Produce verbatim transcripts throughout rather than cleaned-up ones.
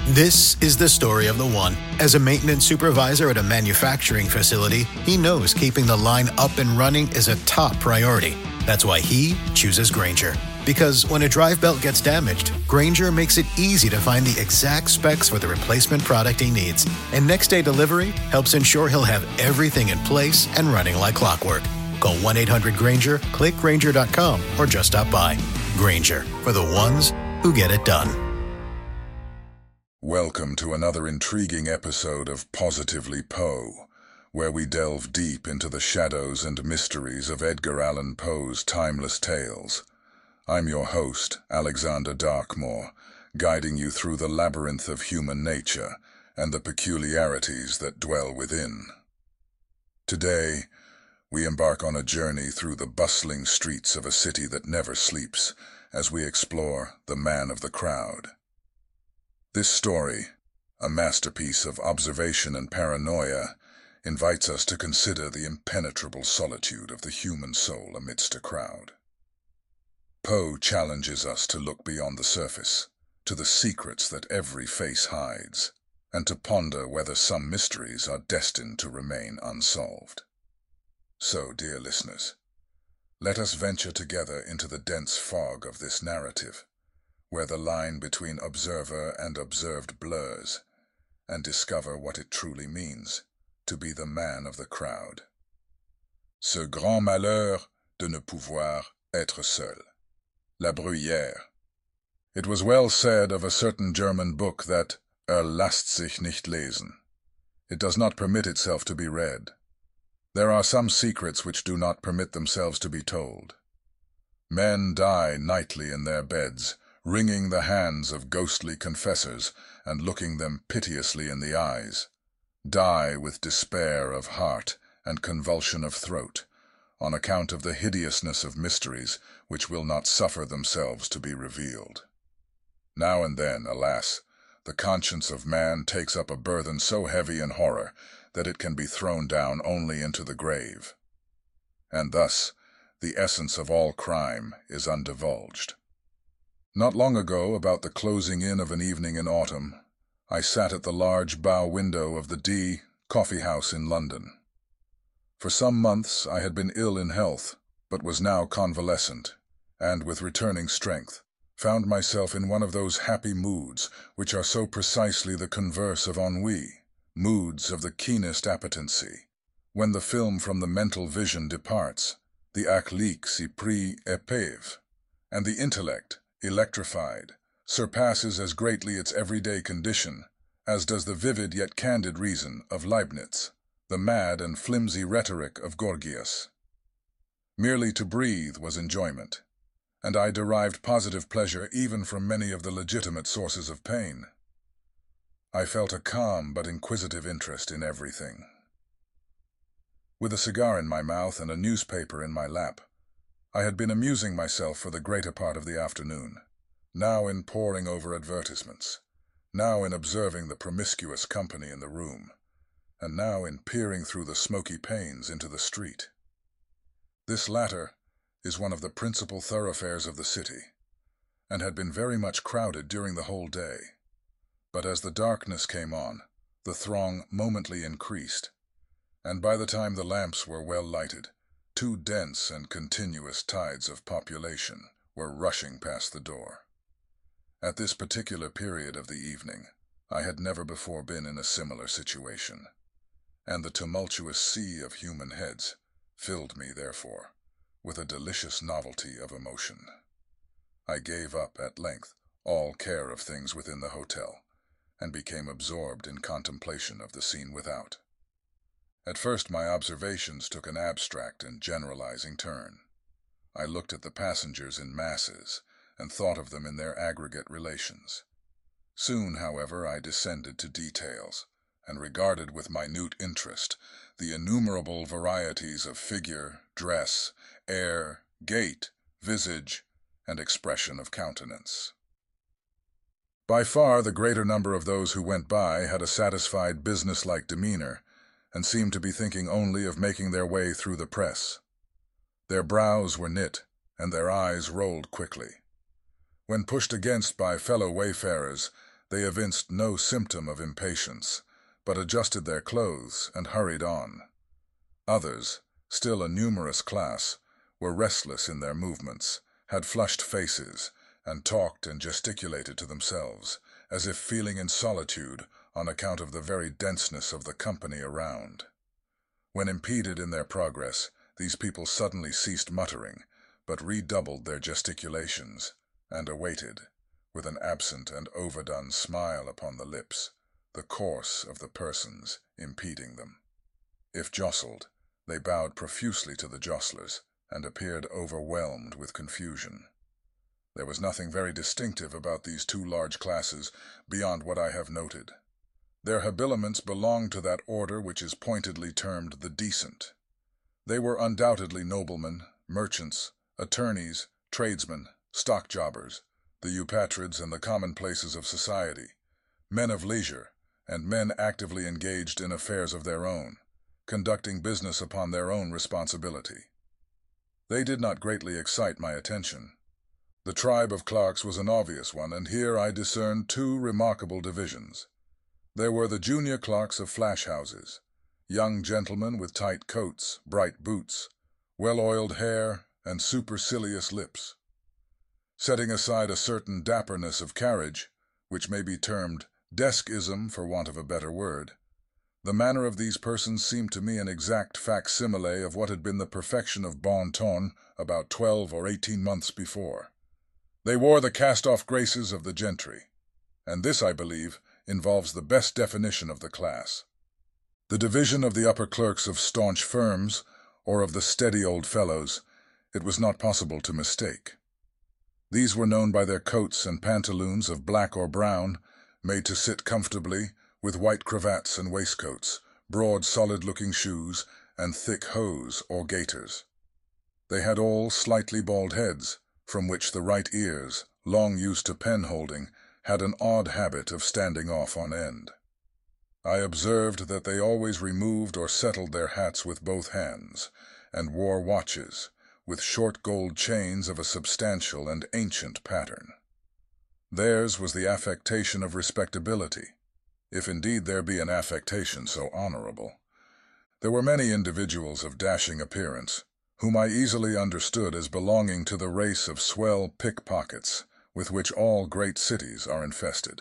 This is the story of the one. As a maintenance supervisor at a manufacturing facility, he knows keeping the line up and running is a top priority. That's why he chooses Grainger. Because when a drive belt gets damaged, Grainger makes it easy to find the exact specs for the replacement product he needs. And next day delivery helps ensure he'll have everything in place and running like clockwork. Call one eight hundred Grainger, click Grainger dot com, or just stop by. Grainger, for the ones who get it done. Welcome to another intriguing episode of Positively Poe, where we delve deep into the shadows and mysteries of Edgar Allan Poe's timeless tales. I'm your host, Alexander Darkmore, guiding you through the labyrinth of human nature and the peculiarities that dwell within. Today, we embark on a journey through the bustling streets of a city that never sleeps as we explore the man of the crowd. This story, a masterpiece of observation and paranoia, invites us to consider the impenetrable solitude of the human soul amidst a crowd. Poe challenges us to look beyond the surface, to the secrets that every face hides, and to ponder whether some mysteries are destined to remain unsolved. So, dear listeners, let us venture together into the dense fog of this narrative, where the line between observer and observed blurs, and discover what it truly means to be the man of the crowd. Ce grand malheur de ne pouvoir être seul. La Bruyère. It was well said of a certain German book that er lässt sich nicht lesen. It does not permit itself to be read. There are some secrets which do not permit themselves to be told. Men die nightly in their beds, wringing the hands of ghostly confessors and looking them piteously in the eyes, die with despair of heart and convulsion of throat, on account of the hideousness of mysteries which will not suffer themselves to be revealed. Now and then, alas, the conscience of man takes up a burthen so heavy in horror that it can be thrown down only into the grave. And thus, the essence of all crime is undivulged. Not long ago, about the closing in of an evening in autumn, I sat at the large bow window of the D coffee house in London. For some months I had been ill in health, but was now convalescent, and with returning strength, found myself in one of those happy moods which are so precisely the converse of ennui, moods of the keenest appetency, when the film from the mental vision departs, the aclique s'y pris épave, and the intellect, electrified, surpasses as greatly its everyday condition as does the vivid yet candid reason of Leibniz, the mad and flimsy rhetoric of Gorgias. Merely to breathe was enjoyment, and I derived positive pleasure even from many of the legitimate sources of pain. I felt a calm but inquisitive interest in everything. With a cigar in my mouth and a newspaper in my lap, I had been amusing myself for the greater part of the afternoon, now in poring over advertisements, now in observing the promiscuous company in the room, and now in peering through the smoky panes into the street. This latter is one of the principal thoroughfares of the city, and had been very much crowded during the whole day. But as the darkness came on, the throng momently increased, and by the time the lamps were well lighted, two dense and continuous tides of population were rushing past the door. At this particular period of the evening, I had never before been in a similar situation, and the tumultuous sea of human heads filled me, therefore, with a delicious novelty of emotion. I gave up, at length, all care of things within the hotel, and became absorbed in contemplation of the scene without. At first my observations took an abstract and generalizing turn. I looked at the passengers in masses, and thought of them in their aggregate relations. Soon, however, I descended to details, and regarded with minute interest the innumerable varieties of figure, dress, air, gait, visage, and expression of countenance. By far the greater number of those who went by had a satisfied, business-like demeanor, and seemed to be thinking only of making their way through the press. Their brows were knit, and their eyes rolled quickly. When pushed against by fellow wayfarers, They evinced no symptom of impatience, but adjusted their clothes and hurried on. Others, still a numerous class, were restless in their movements, had flushed faces, and talked and gesticulated to themselves, as if feeling in solitude on account of the very denseness of the company around. When impeded in their progress, these people suddenly ceased muttering, but redoubled their gesticulations, and awaited, with an absent and overdone smile upon the lips, the course of the persons impeding them. If jostled, they bowed profusely to the jostlers, and appeared overwhelmed with confusion. There was nothing very distinctive about these two large classes beyond what I have noted. Their habiliments belonged to that order which is pointedly termed the decent. They were undoubtedly noblemen, merchants, attorneys, tradesmen, stock jobbers, the eupatrids and the commonplaces of society, men of leisure, and men actively engaged in affairs of their own, conducting business upon their own responsibility. They did not greatly excite my attention. The tribe of clerks was an obvious one, and here I discerned two remarkable divisions. There were the junior clerks of flash houses, young gentlemen with tight coats, bright boots, well-oiled hair, and supercilious lips. Setting aside a certain dapperness of carriage, which may be termed deskism for want of a better word, the manner of these persons seemed to me an exact facsimile of what had been the perfection of bon ton about twelve or eighteen months before. They wore the cast-off graces of the gentry, and this, I believe, involves the best definition of the class. The division of the upper clerks of staunch firms, or of the steady old fellows, it was not possible to mistake. These were known by their coats and pantaloons of black or brown, made to sit comfortably, with white cravats and waistcoats, broad solid-looking shoes, and thick hose or gaiters. They had all slightly bald heads, from which the right ears, long used to pen-holding, had an odd habit of standing off on end. I observed that they always removed or settled their hats with both hands, and wore watches, with short gold chains of a substantial and ancient pattern. Theirs was the affectation of respectability, if indeed there be an affectation so honorable. There were many individuals of dashing appearance, whom I easily understood as belonging to the race of swell pickpockets with which all great cities are infested.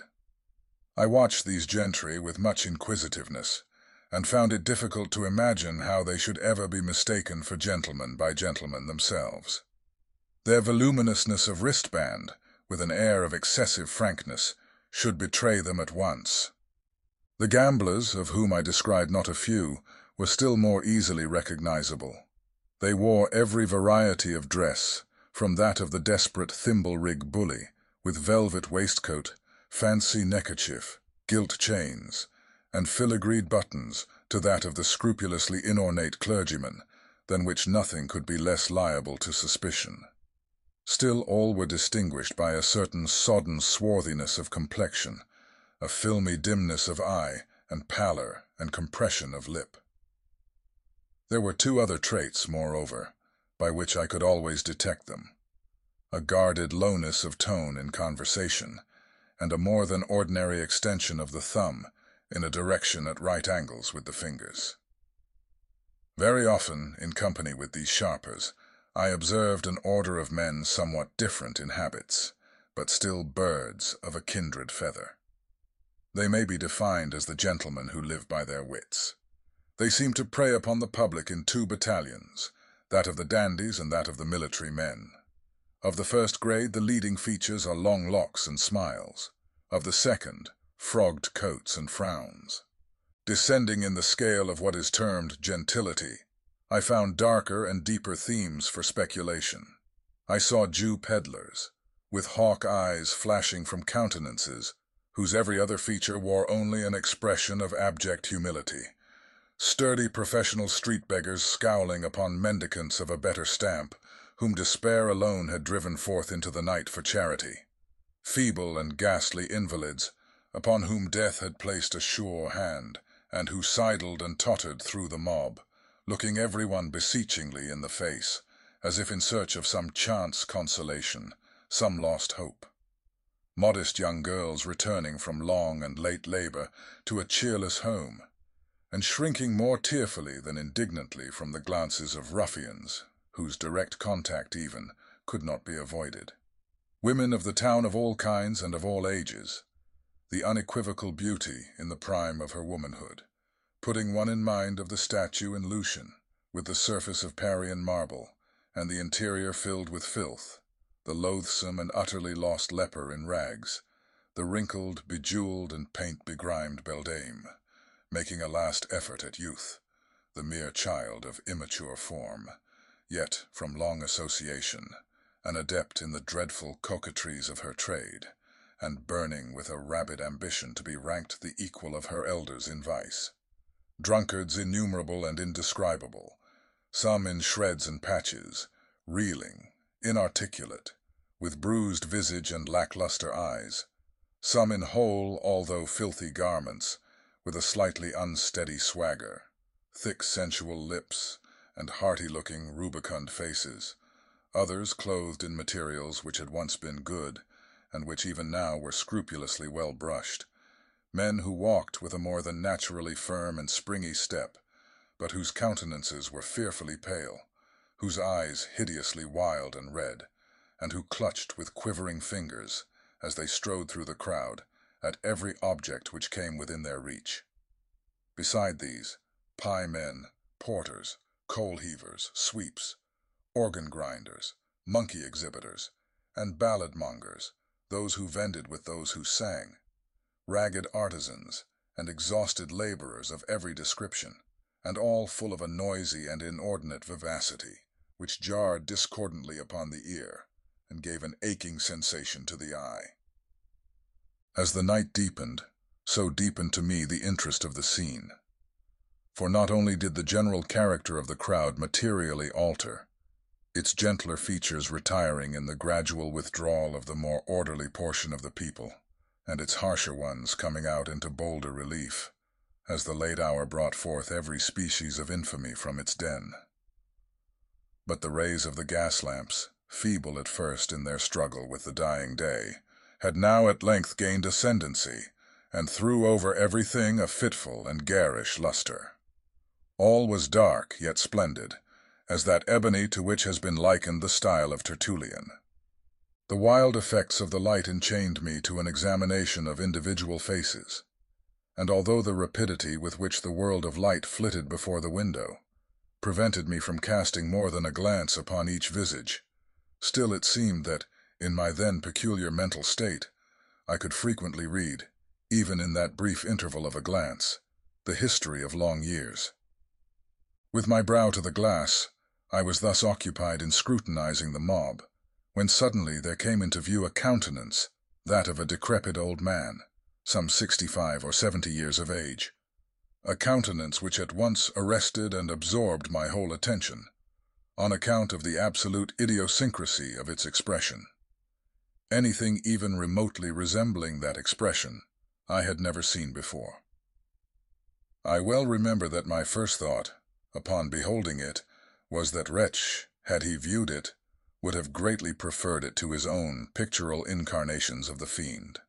I watched these gentry with much inquisitiveness, and found it difficult to imagine how they should ever be mistaken for gentlemen by gentlemen themselves. Their voluminousness of wristband, with an air of excessive frankness, should betray them at once. The gamblers, of whom I descried not a few, were still more easily recognizable. They wore every variety of dress, from that of the desperate thimble-rig bully, with velvet waistcoat, fancy neckerchief, gilt chains, and filigreed buttons, to that of the scrupulously inornate clergyman, than which nothing could be less liable to suspicion. Still all were distinguished by a certain sodden swarthiness of complexion, a filmy dimness of eye, and pallor and compression of lip. There were two other traits, moreover, by which I could always detect them: a guarded lowness of tone in conversation, and a more than ordinary extension of the thumb in a direction at right angles with the fingers. Very often, in company with these sharpers, I observed an order of men somewhat different in habits, but still birds of a kindred feather. They may be defined as the gentlemen who live by their wits. They seem to prey upon the public in two battalions, that of the dandies and that of the military men. Of the first grade, the leading features are long locks and smiles. Of the second, frogged coats and frowns. Descending in the scale of what is termed gentility, I found darker and deeper themes for speculation. I saw Jew peddlers, with hawk eyes flashing from countenances whose every other feature wore only an expression of abject humility, sturdy professional street beggars scowling upon mendicants of a better stamp, whom despair alone had driven forth into the night for charity, feeble and ghastly invalids, upon whom death had placed a sure hand, and who sidled and tottered through the mob, looking everyone beseechingly in the face, as if in search of some chance consolation, some lost hope. modest young girls returning from long and late labor to a cheerless home, and shrinking more tearfully than indignantly from the glances of ruffians, whose direct contact even could not be avoided. Women of the town of all kinds and of all ages, the unequivocal beauty in the prime of her womanhood, putting one in mind of the statue in Lucian, with the surface of Parian marble, and the interior filled with filth, the loathsome and utterly lost leper in rags, the wrinkled, bejeweled, and paint-begrimed beldame, making a last effort at youth, the mere child of immature form, yet, from long association, an adept in the dreadful coquetries of her trade, and burning with a rabid ambition to be ranked the equal of her elders in vice. Drunkards innumerable and indescribable, some in shreds and patches, reeling, inarticulate, with bruised visage and lackluster eyes, some in whole, although filthy garments, with a slightly unsteady swagger, thick sensual lips, and hearty-looking, rubicund faces, others clothed in materials which had once been good, and which even now were scrupulously well brushed, men who walked with a more than naturally firm and springy step, but whose countenances were fearfully pale, whose eyes hideously wild and red, and who clutched with quivering fingers, as they strode through the crowd, at every object which came within their reach. Beside these, pie men, porters, coal-heavers, sweeps, organ-grinders, monkey exhibitors, and ballad-mongers, those who vended with those who sang, ragged artisans, and exhausted laborers of every description, and all full of a noisy and inordinate vivacity, which jarred discordantly upon the ear, and gave an aching sensation to the eye. As the night deepened, so deepened to me the interest of the scene. For not only did the general character of the crowd materially alter, its gentler features retiring in the gradual withdrawal of the more orderly portion of the people, and its harsher ones coming out into bolder relief, as the late hour brought forth every species of infamy from its den. But the rays of the gas lamps, feeble at first in their struggle with the dying day, had now at length gained ascendancy, and threw over everything a fitful and garish luster. All was dark yet splendid, as that ebony to which has been likened the style of Tertullian. The wild effects of the light enchained me to an examination of individual faces, and although the rapidity with which the world of light flitted before the window prevented me from casting more than a glance upon each visage, still it seemed that, in my then peculiar mental state, I could frequently read, even in that brief interval of a glance, the history of long years. With my brow to the glass, I was thus occupied in scrutinizing the mob, when suddenly there came into view a countenance, that of a decrepit old man, some sixty-five or seventy years of age, a countenance which at once arrested and absorbed my whole attention, on account of the absolute idiosyncrasy of its expression. Anything even remotely resembling that expression I had never seen before. I well remember that my first thought, upon beholding it, was that Wretch, had he viewed it, would have greatly preferred it to his own pictorial incarnations of the fiend.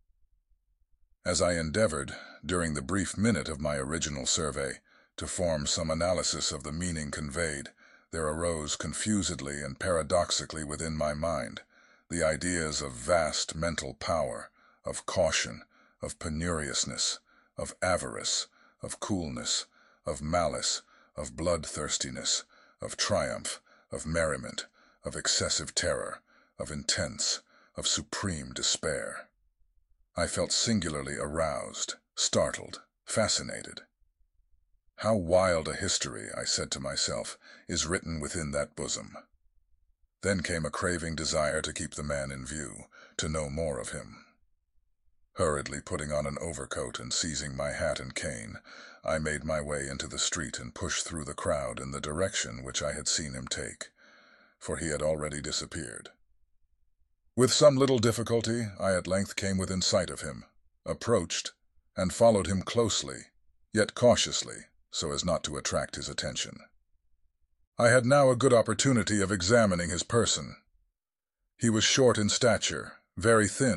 As I endeavored, during the brief minute of my original survey, to form some analysis of the meaning conveyed, there arose confusedly and paradoxically within my mind the ideas of vast mental power, of caution, of penuriousness, of avarice, of coolness, of malice, of bloodthirstiness, of triumph, of merriment, of excessive terror, of intense, of supreme despair. I felt singularly aroused, startled, fascinated. How wild a history, I said to myself, is written within that bosom. Then came a craving desire to keep the man in view, to know more of him. Hurriedly putting on an overcoat and seizing my hat and cane, I made my way into the street and pushed through the crowd in the direction which I had seen him take, for he had already disappeared. With some little difficulty, I at length came within sight of him, approached, and followed him closely, yet cautiously, so as not to attract his attention. I had now a good opportunity of examining his person. He was short in stature, very thin,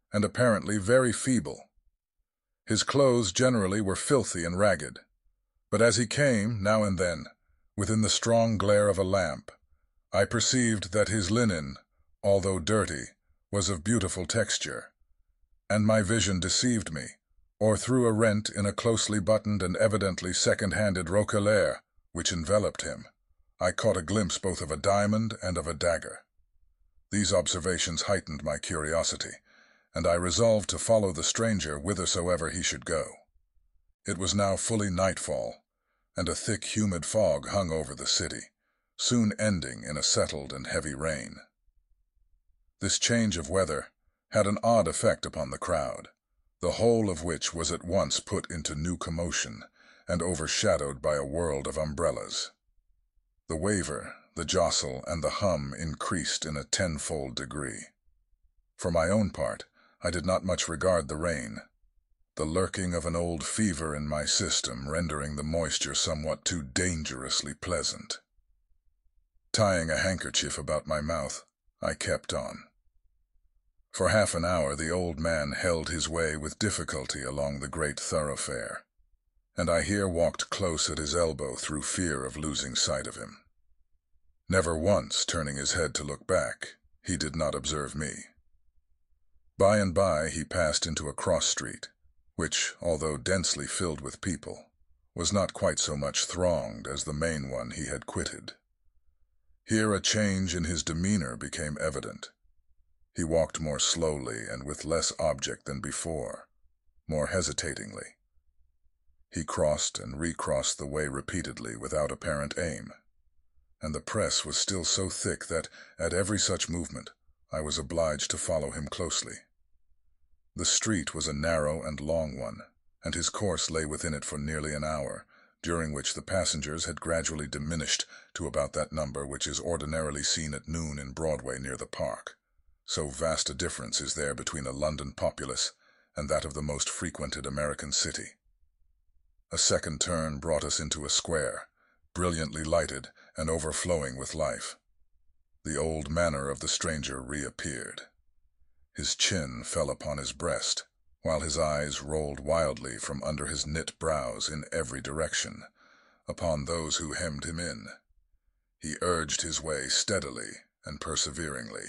and apparently very feeble. His clothes generally were filthy and ragged, but as he came, now and then, within the strong glare of a lamp, I perceived that his linen, although dirty, was of beautiful texture, and my vision deceived me, or through a rent in a closely buttoned and evidently second-handed roquelaire which enveloped him, I caught a glimpse both of a diamond and of a dagger. These observations heightened my curiosity, and I resolved to follow the stranger whithersoever he should go. It was now fully nightfall, and a thick, humid fog hung over the city, soon ending in a settled and heavy rain. This change of weather had an odd effect upon the crowd, the whole of which was at once put into new commotion and overshadowed by a world of umbrellas. The waver, the jostle, and the hum increased in a tenfold degree. For my own part, I did not much regard the rain, the lurking of an old fever in my system rendering the moisture somewhat too dangerously pleasant. Tying a handkerchief about my mouth, I kept on. For half an hour the old man held his way with difficulty along the great thoroughfare, and I here walked close at his elbow through fear of losing sight of him. Never once turning his head to look back, he did not observe me. By and by he passed into a cross street, which, although densely filled with people, was not quite so much thronged as the main one he had quitted. Here a change in his demeanor became evident. He walked more slowly and with less object than before, more hesitatingly. He crossed and recrossed the way repeatedly without apparent aim, and the press was still so thick that, at every such movement, I was obliged to follow him closely. The street was a narrow and long one, and his course lay within it for nearly an hour, during which the passengers had gradually diminished to about that number which is ordinarily seen at noon in Broadway near the Park. So vast a difference is there between a London populace and that of the most frequented American city. A second turn brought us into a square, brilliantly lighted and overflowing with life. The old manner of the stranger reappeared. His chin fell upon his breast, while his eyes rolled wildly from under his knit brows in every direction, upon those who hemmed him in. He urged his way steadily and perseveringly.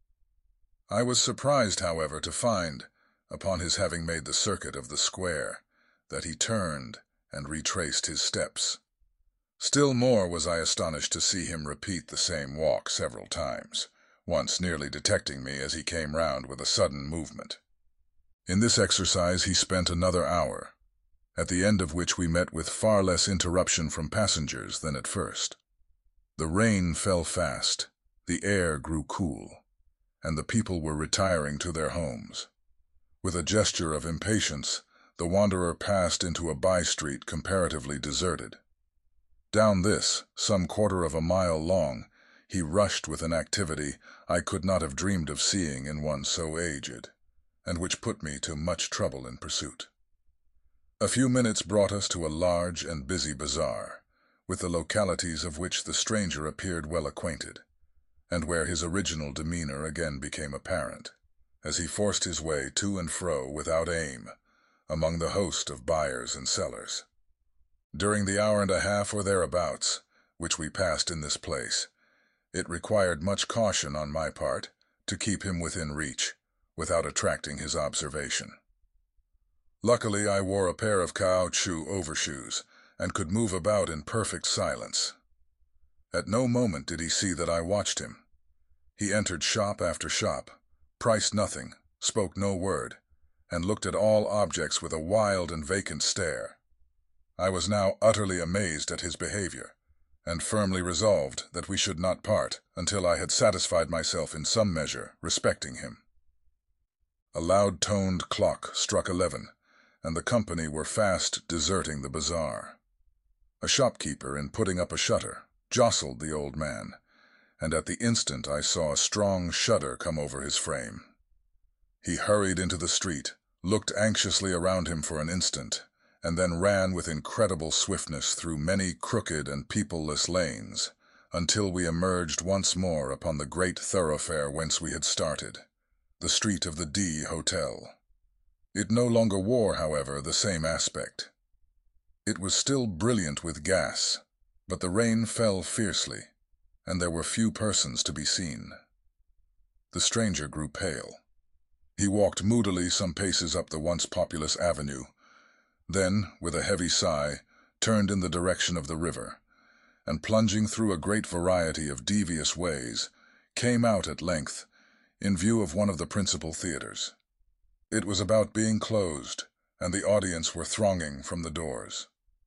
I was surprised, however, to find, upon his having made the circuit of the square, that he turned and retraced his steps. Still more was I astonished to see him repeat the same walk several times, once nearly detecting me as he came round with a sudden movement. In this exercise he spent another hour, at the end of which we met with far less interruption from passengers than at first. The rain fell fast, the air grew cool, and the people were retiring to their homes. With a gesture of impatience, the wanderer passed into a by-street comparatively deserted. Down this, some quarter of a mile long, he rushed with an activity I could not have dreamed of seeing in one so aged, and which put me to much trouble in pursuit. A few minutes brought us to a large and busy bazaar, with the localities of which the stranger appeared well acquainted, and where his original demeanor again became apparent, as he forced his way to and fro without aim, among the host of buyers and sellers. During the hour and a half or thereabouts, which we passed in this place, it required much caution on my part to keep him within reach, without attracting his observation. Luckily I wore a pair of caoutchouc overshoes, and could move about in perfect silence. At no moment did he see that I watched him. He entered shop after shop, priced nothing, spoke no word, and looked at all objects with a wild and vacant stare. I was now utterly amazed at his behavior, and firmly resolved that we should not part until I had satisfied myself in some measure respecting him. A loud-toned clock struck eleven, and the company were fast deserting the bazaar. A shopkeeper, in putting up a shutter, jostled the old man, and at the instant I saw a strong shudder come over his frame. He hurried into the street, looked anxiously around him for an instant, and then ran with incredible swiftness through many crooked and peopleless lanes, until we emerged once more upon the great thoroughfare whence we had started, the street of the D Hotel. It no longer wore, however, the same aspect. It was still brilliant with gas, but the rain fell fiercely, and there were few persons to be seen. The stranger grew pale. He walked moodily some paces up the once populous avenue, then, with a heavy sigh, turned in the direction of the river, and plunging through a great variety of devious ways, came out at length in view of one of the principal theaters. It was about being closed, and the audience were thronging from the doors.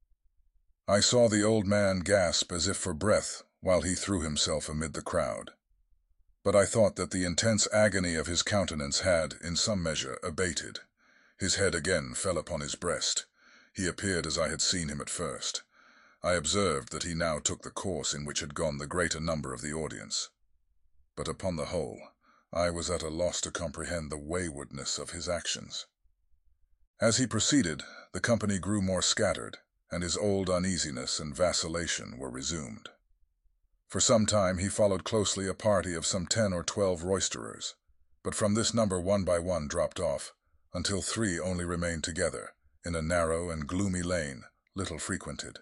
I saw the old man gasp as if for breath while he threw himself amid the crowd. But I thought that the intense agony of his countenance had, in some measure, abated. His head again fell upon his breast. He appeared as I had seen him at first. I observed that he now took the course in which had gone the greater number of the audience. But upon the whole, I was at a loss to comprehend the waywardness of his actions. As he proceeded, the company grew more scattered, and his old uneasiness and vacillation were resumed. For some time he followed closely a party of some ten or twelve roisterers, but from this number one by one dropped off, until three only remained together, in a narrow and gloomy lane, little frequented.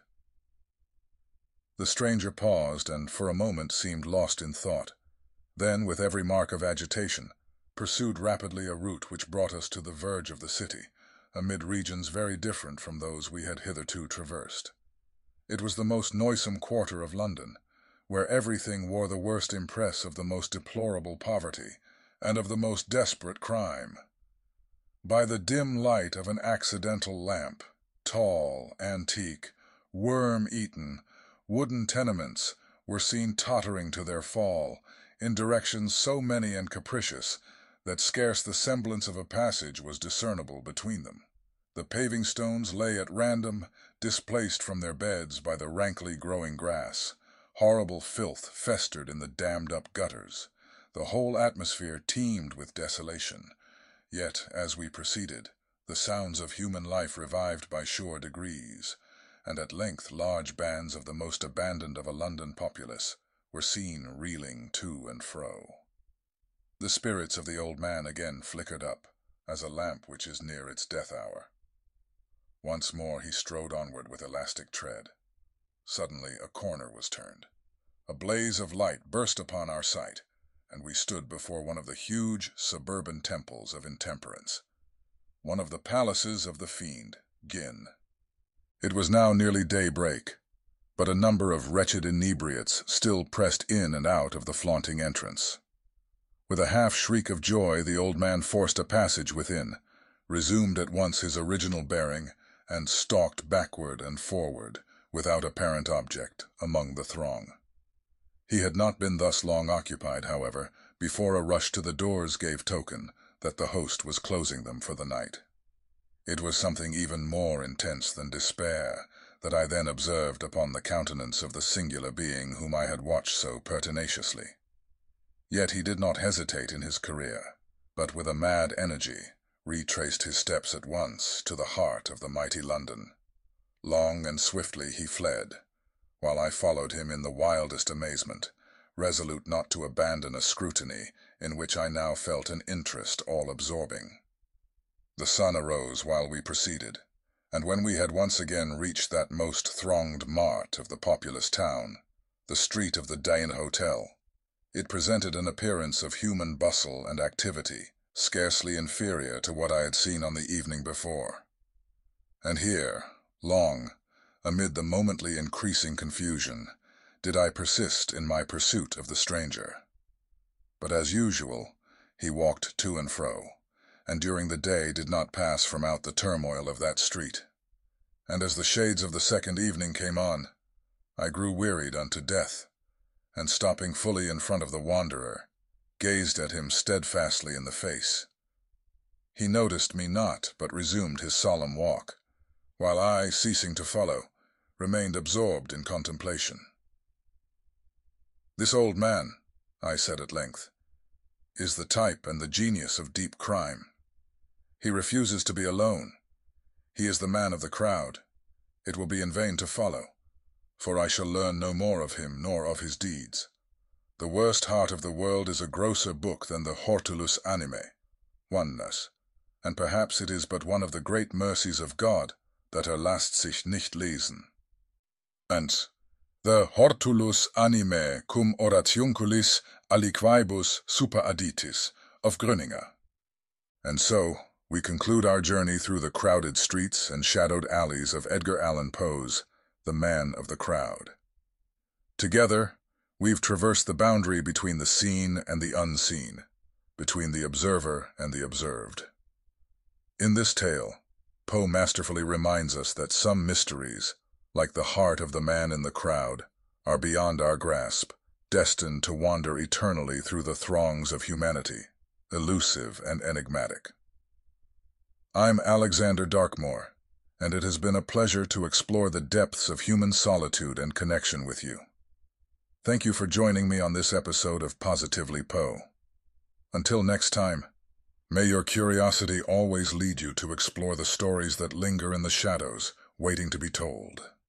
The stranger paused and for a moment seemed lost in thought. Then, with every mark of agitation, pursued rapidly a route which brought us to the verge of the city, amid regions very different from those we had hitherto traversed. It was the most noisome quarter of London, where everything wore the worst impress of the most deplorable poverty and of the most desperate crime. By the dim light of an accidental lamp, tall, antique, worm-eaten, wooden tenements were seen tottering to their fall, in directions so many and capricious that scarce the semblance of a passage was discernible between them. The paving stones lay at random, displaced from their beds by the rankly growing grass. Horrible filth festered in the dammed-up gutters. The whole atmosphere teemed with desolation. Yet, as we proceeded, the sounds of human life revived by sure degrees, and at length large bands of the most abandoned of a London populace were seen reeling to and fro. The spirits of the old man again flickered up, as a lamp which is near its death hour. Once more he strode onward with elastic tread. Suddenly a corner was turned. A blaze of light burst upon our sight, and we stood before one of the huge suburban temples of intemperance, one of the palaces of the fiend, Gin. It was now nearly daybreak, but a number of wretched inebriates still pressed in and out of the flaunting entrance. With a half-shriek of joy, the old man forced a passage within, resumed at once his original bearing, and stalked backward and forward, without apparent object, among the throng. He had not been thus long occupied, however, before a rush to the doors gave token that the host was closing them for the night. It was something even more intense than despair that I then observed upon the countenance of the singular being whom I had watched so pertinaciously. Yet he did not hesitate in his career, but with a mad energy retraced his steps at once to the heart of the mighty London. Long and swiftly he fled, while I followed him in the wildest amazement, resolute not to abandon a scrutiny in which I now felt an interest all-absorbing. The sun arose while we proceeded, and when we had once again reached that most thronged mart of the populous town, the street of the Dane Hotel, it presented an appearance of human bustle and activity scarcely inferior to what I had seen on the evening before. And here, long, amid the momently increasing confusion, did I persist in my pursuit of the stranger. But as usual, he walked to and fro, and during the day did not pass from out the turmoil of that street. And as the shades of the second evening came on, I grew wearied unto death, and stopping fully in front of the wanderer, gazed at him steadfastly in the face. He noticed me not, but resumed his solemn walk, while I, ceasing to follow, remained absorbed in contemplation. "This old man," I said at length, "is the type and the genius of deep crime. He refuses to be alone. He is the man of the crowd. It will be in vain to follow, for I shall learn no more of him nor of his deeds. The worst heart of the world is a grosser book than the Hortulus Animae, oneness, and perhaps it is but one of the great mercies of God that er lasst sich nicht lesen. And the Hortulus animae cum orationculis aliquaebus superadditis of Gröninger. And so, we conclude our journey through the crowded streets and shadowed alleys of Edgar Allan Poe's The Man of the Crowd. Together, we've traversed the boundary between the seen and the unseen, between the observer and the observed. In this tale, Poe masterfully reminds us that some mysteries, like the heart of the man in the crowd, are beyond our grasp, destined to wander eternally through the throngs of humanity, elusive and enigmatic. I'm Alexander Darkmore, and it has been a pleasure to explore the depths of human solitude and connection with you. Thank you for joining me on this episode of Positively Poe. Until next time, may your curiosity always lead you to explore the stories that linger in the shadows, waiting to be told.